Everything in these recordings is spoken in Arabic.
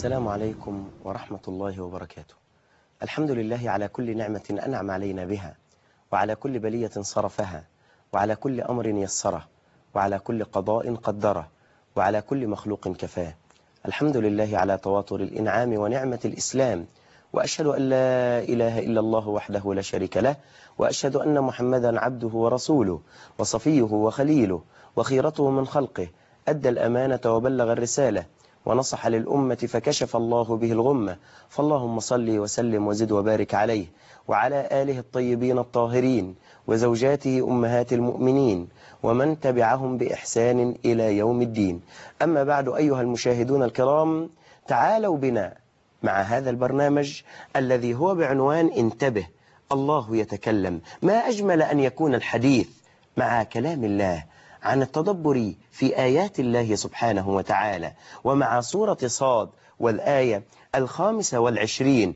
السلام عليكم ورحمة الله وبركاته. الحمد لله على كل نعمة أنعم علينا بها، وعلى كل بلية صرفها، وعلى كل أمر يسره، وعلى كل قضاء قدره، وعلى كل مخلوق كفاه. الحمد لله على تواتر الإنعام ونعمة الإسلام، وأشهد أن لا إله إلا الله وحده لا شريك له، وأشهد أن محمدا عبده ورسوله وصفيه وخليله وخيرته من خلقه، أدى الأمانة وبلغ الرسالة ونصح للأمة فكشف الله به الغمة. فاللهم صل وسلم وزد وبارك عليه وعلى آله الطيبين الطاهرين وزوجاته أمهات المؤمنين ومن تبعهم بإحسان إلى يوم الدين. أما بعد، أيها المشاهدون الكرام، تعالوا بنا مع هذا البرنامج الذي هو بعنوان انتبه الله يتكلم. ما أجمل أن يكون الحديث مع كلام الله عن التدبر في آيات الله سبحانه وتعالى، ومع سورة صاد والآية 25.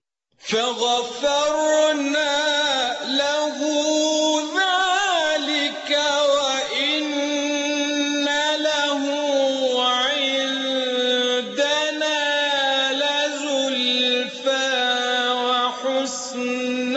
فغفرنا له ذلك وإن له عندنا لزلفى وحسن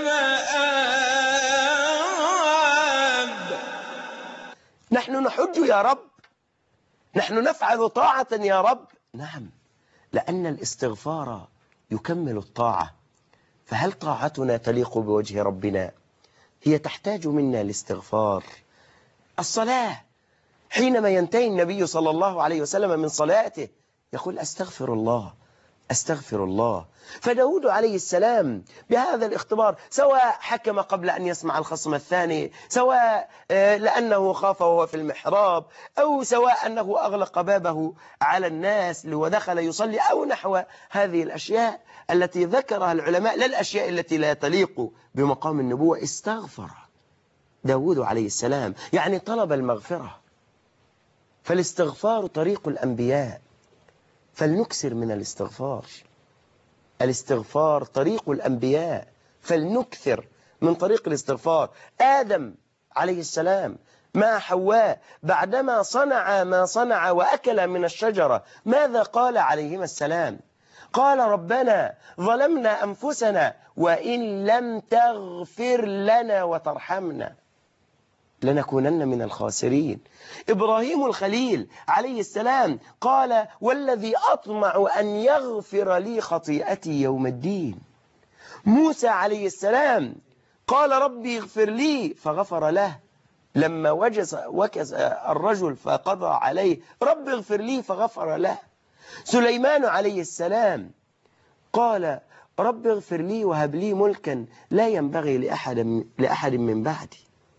مآب. نحن نحج يا رب، نحن نفعل طاعة يا رب. نعم، لأن الاستغفار يكمل الطاعة. فهل طاعتنا تليق بوجه ربنا؟ هي تحتاج منا الاستغفار. الصلاة، حينما ينتهي النبي صلى الله عليه وسلم من صلاته يقول أستغفر الله أستغفر الله. فداود عليه السلام بهذا الاختبار، سواء حكم قبل أن يسمع الخصم الثاني، سواء لأنه خاف وهو في المحراب، أو سواء أنه أغلق بابه على الناس ودخل يصلي، أو نحو هذه الأشياء التي ذكرها العلماء، لا الأشياء التي لا تليق بمقام النبوة، استغفر داود عليه السلام، يعني طلب المغفرة. فالاستغفار طريق الأنبياء، فلنكثر من الاستغفار. الاستغفار طريق الأنبياء، فلنكثر من طريق الاستغفار. آدم عليه السلام مع حواء بعدما صنع ما صنع وأكل من الشجرة، ماذا قال عليهما السلام؟ قال ربنا ظلمنا أنفسنا وإن لم تغفر لنا وترحمنا لنكونن من الخاسرين. إبراهيم الخليل عليه السلام قال والذي أطمع أن يغفر لي خطيئتي يوم الدين. موسى عليه السلام قال ربي اغفر لي فغفر له. لما وكز الرجل فقضى عليه رب اغفر لي فغفر له. سليمان عليه السلام قال رب اغفر لي وهب لي ملكا لا ينبغي لأحد من بعدي.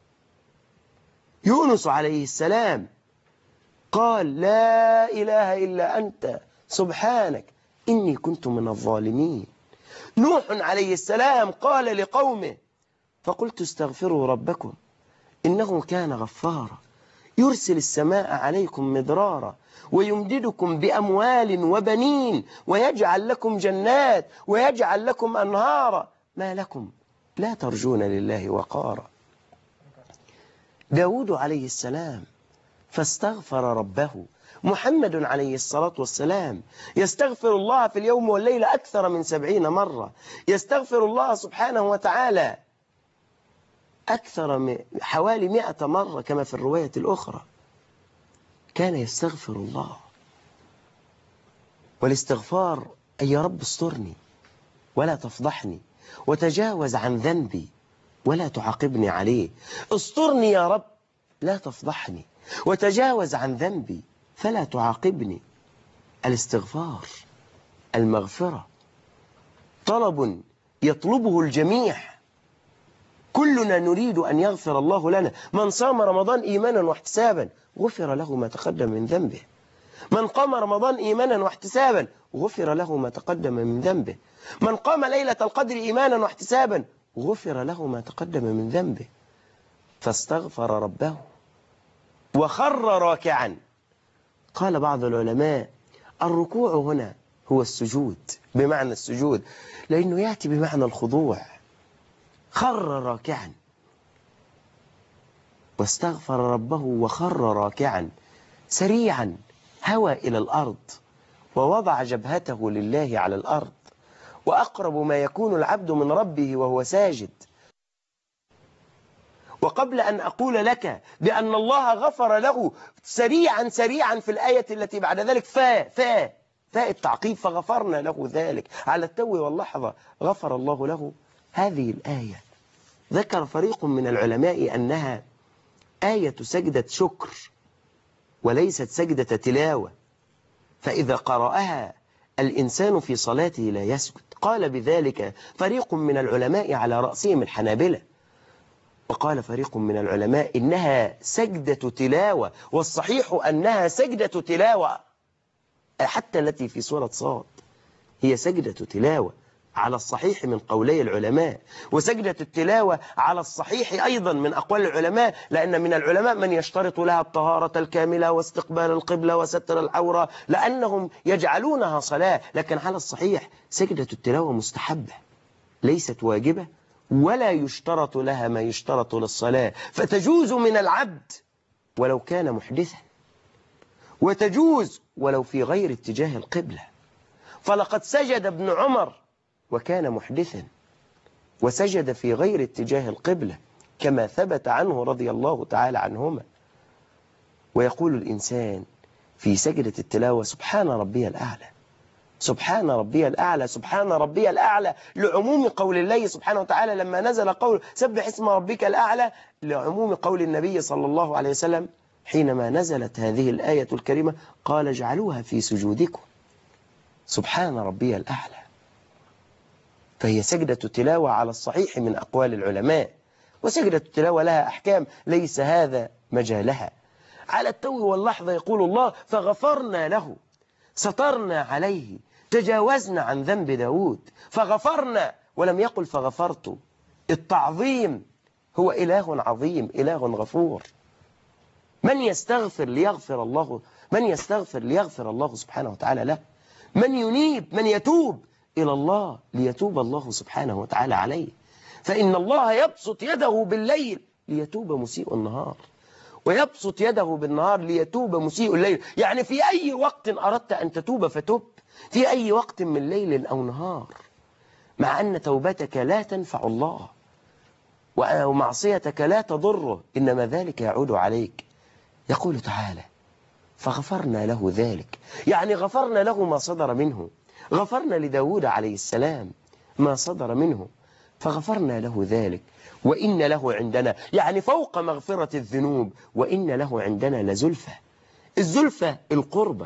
يونس عليه السلام قال لا إله إلا أنت سبحانك إني كنت من الظالمين. نوح عليه السلام قال لقومه فقلت استغفروا ربكم إنه كان غفارا يرسل السماء عليكم مدرارا ويمددكم بأموال وبنين ويجعل لكم جنات ويجعل لكم أنهارا ما لكم لا ترجون لله وقارا. داود عليه السلام فاستغفر ربه. محمد عليه الصلاة والسلام يستغفر الله في اليوم والليلة أكثر من 70 مرة. يستغفر الله سبحانه وتعالى أكثر من حوالي 100 مرة كما في الرواية الأخرى. كان يستغفر الله. والاستغفار أي يا رب استرني ولا تفضحني وتجاوز عن ذنبي ولا تعاقبني عليه. استرني يا رب لا تفضحني وتجاوز عن ذنبي فلا تعاقبني. الاستغفار المغفرة طلب يطلبه الجميع. كلنا نريد أن يغفر الله لنا. من صام رمضان إيمانا واحتسابا غفر له ما تقدم من ذنبه. من قام رمضان إيمانا واحتسابا غفر له ما تقدم من ذنبه. من قام ليلة القدر إيمانا واحتسابا غفر له ما تقدم من ذنبه. فاستغفر ربه وخر راكعا. قال بعض العلماء الركوع هنا هو السجود، بمعنى السجود، لأنه يأتي بمعنى الخضوع. خر راكعا واستغفر ربه وخر راكعا سريعا هوى إلى الأرض ووضع جبهته لله على الأرض، وأقرب ما يكون العبد من ربه وهو ساجد. وقبل أن أقول لك بأن الله غفر له سريعا سريعا في الآية التي بعد ذلك فاء التعقيب، فغفرنا له ذلك على التو واللحظة غفر الله له. هذه الآية ذكر فريق من العلماء أنها آية سجدة شكر وليست سجدة تلاوة، فإذا قرأها الإنسان في صلاته لا يسجد. قال بذلك فريق من العلماء على رأسهم الحنابلة، وقال فريق من العلماء إنها سجدة تلاوة، والصحيح أنها سجدة تلاوة، حتى التي في سورة صاد هي سجدة تلاوة على الصحيح من قولي العلماء، وسجدة التلاوة على الصحيح أيضا من أقوال العلماء، لأن من العلماء من يشترط لها الطهارة الكاملة واستقبال القبلة وستر العورة، لأنهم يجعلونها صلاة. لكن على الصحيح سجدة التلاوة مستحبة ليست واجبة، ولا يشترط لها ما يشترط للصلاة، فتجوز من العبد ولو كان محدثا، وتجوز ولو في غير اتجاه القبلة. فلقد سجد ابن عمر وكان محدثا، وسجد في غير اتجاه القبلة كما ثبت عنه رضي الله تعالى عنهما. ويقول الإنسان في سجدة التلاوة سبحان ربي الأعلى، سبحان ربي الأعلى، سبحان ربي الأعلى، لعموم قول الله سبحانه وتعالى لما نزل قول سبح اسم ربك الأعلى، لعموم قول النبي صلى الله عليه وسلم حينما نزلت هذه الآية الكريمة قال اجعلوها في سجودكم سبحان ربي الأعلى. فهي سجدة تلاوة على الصحيح من أقوال العلماء، وسجدة التلاوة لها أحكام ليس هذا مجالها. على التو واللحظة يقول الله فغفرنا له، سترنا عليه، تجاوزنا عن ذنب داود، فغفرنا، ولم يقل فغفرت. التعظيم هو إله عظيم، إله غفور. من يستغفر ليغفر الله، من يستغفر ليغفر الله سبحانه وتعالى له، من ينيب، من يتوب إلى الله ليتوب الله سبحانه وتعالى عليه. فإن الله يبسط يده بالليل ليتوب مسيء النهار، ويبسط يده بالنهار ليتوب مسيء الليل. يعني في أي وقت أردت أن تتوب فتب، في أي وقت من ليل أو نهار، مع أن توبتك لا تنفع الله ومعصيتك لا تضره، إنما ذلك يعود عليك. يقول تعالى فغفرنا له ذلك، يعني غفرنا له ما صدر منه، غفرنا لداود عليه السلام ما صدر منه، فغفرنا له ذلك. وإن له عندنا، يعني فوق مغفرة الذنوب، وإن له عندنا لزلفة. الزلفة القربة،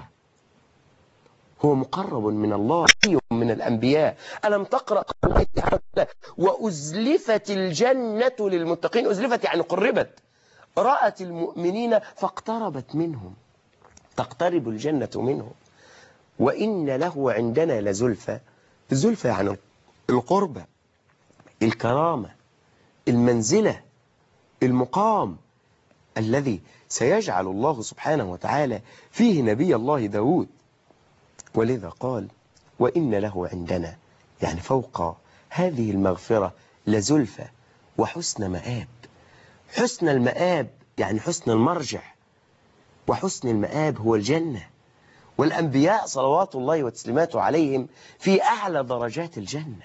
هو مقرب من الله من الأنبياء. ألم تقرأ قوله تعالى وأزلفت الجنة للمتقين؟ أزلفت يعني قربت، رأت المؤمنين فاقتربت منهم، تقترب الجنة منهم. وإن له عندنا لزلفة، الزلفة يعني القربة، الكرامة، المنزلة، المقام الذي سيجعل الله سبحانه وتعالى فيه نبي الله داود. ولذا قال وإن له عندنا، يعني فوق هذه المغفرة لزلفة وحسن مآب. حسن المآب يعني حسن المرجع، وحسن المآب هو الجنة. والأنبياء صلوات الله وتسليماته عليهم في أعلى درجات الجنة،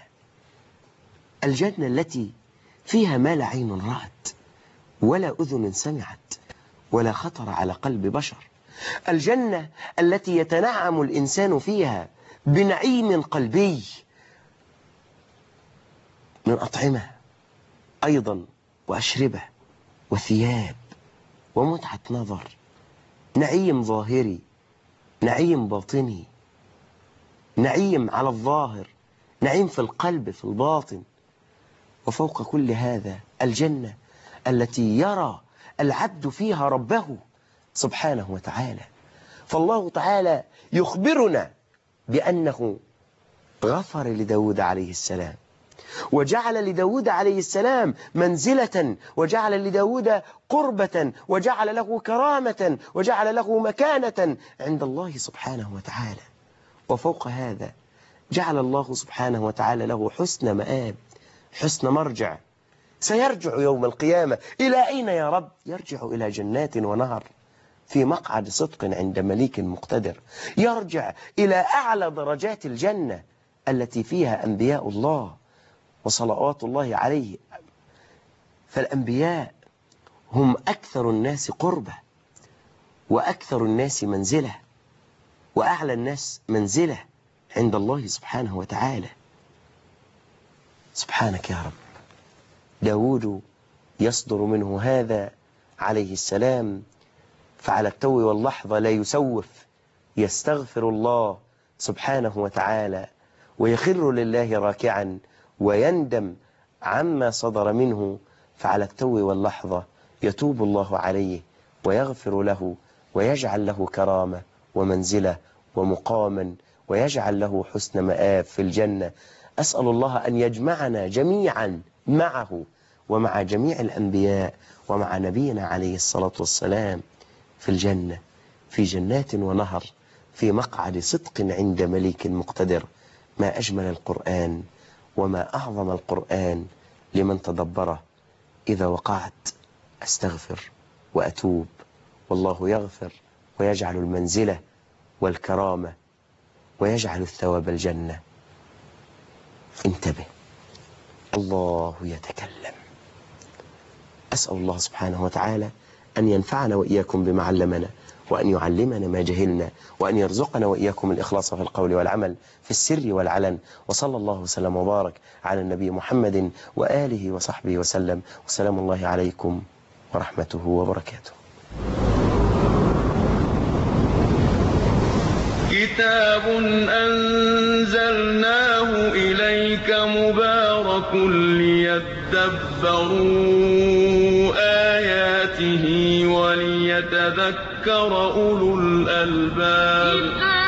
الجنة التي فيها ما لا عين رأت ولا أذن سمعت ولا خطر على قلب بشر، الجنة التي يتنعم الإنسان فيها بنعيم قلبي من أطعمة أيضا وأشربة وثياب ومتعة نظر، نعيم ظاهري، نعيم باطني، نعيم على الظاهر، نعيم في القلب في الباطن. وفوق كل هذا الجنة التي يرى العبد فيها ربه سبحانه وتعالى. فالله تعالى يخبرنا بأنه غفر لداود عليه السلام، وجعل لداود عليه السلام منزلة، وجعل لداود قربة، وجعل له كرامة، وجعل له مكانة عند الله سبحانه وتعالى. وفوق هذا جعل الله سبحانه وتعالى له حسن مآب، حسن مرجع. سيرجع يوم القيامة إلى أين يا رب؟ يرجع إلى جنات ونهر في مقعد صدق عند مليك مقتدر، يرجع إلى أعلى درجات الجنة التي فيها أنبياء الله وصلوات الله عليه. فالأنبياء هم أكثر الناس قربة وأكثر الناس منزلة وأعلى الناس منزلة عند الله سبحانه وتعالى. سبحانك يا رب. داود يصدر منه هذا عليه السلام، فعلى التو واللحظة لا يسوف، يستغفر الله سبحانه وتعالى ويخر لله راكعا ويندم عما صدر منه، فعلى التو واللحظة يتوب الله عليه ويغفر له ويجعل له كرامة ومنزلة ومقاما ويجعل له حسن مآب في الجنة. أسأل الله أن يجمعنا جميعا معه ومع جميع الأنبياء ومع نبينا عليه الصلاة والسلام في الجنة، في جنات ونهر، في مقعد صدق عند مليك مقتدر. ما أجمل القرآن وما أعظم القرآن لمن تدبره. إذا وقعت أستغفر وأتوب، والله يغفر ويجعل المنزلة والكرامة ويجعل الثواب الجنة. انتبه، الله يتكلم. أسأل الله سبحانه وتعالى أن ينفعنا وإياكم بما علمنا، وأن يعلمنا ما جهلنا، وأن يرزقنا وإياكم الإخلاص في القول والعمل في السر والعلن. وصلى الله وسلم وبارك على النبي محمد وآله وصحبه وسلم، وسلام الله عليكم ورحمته وبركاته. كتاب أنزلناه إليك مبارك ليدبروا آياته وليتذكر أولو الألباب.